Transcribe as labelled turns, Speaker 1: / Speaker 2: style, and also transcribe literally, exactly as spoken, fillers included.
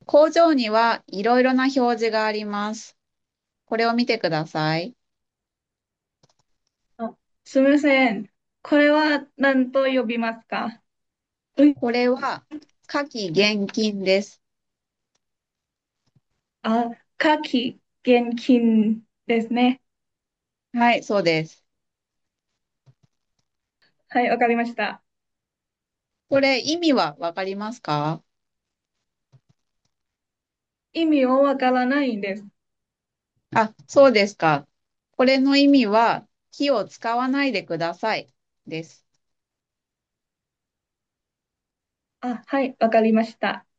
Speaker 1: 工場にはいろいろな表示があります。これを見てください。
Speaker 2: あ、すみません。これは何と呼びますか？うん。
Speaker 1: これは夏季現金です。
Speaker 2: あ、夏季現金ですね。
Speaker 1: はい、そうです。
Speaker 2: はい、わかりました。
Speaker 1: これ意味はわかりますか？
Speaker 2: 意味はわからないんです。
Speaker 1: あ、そうですか。これの意味は火を使わないでくださいです。
Speaker 2: あ、はい、わかりました。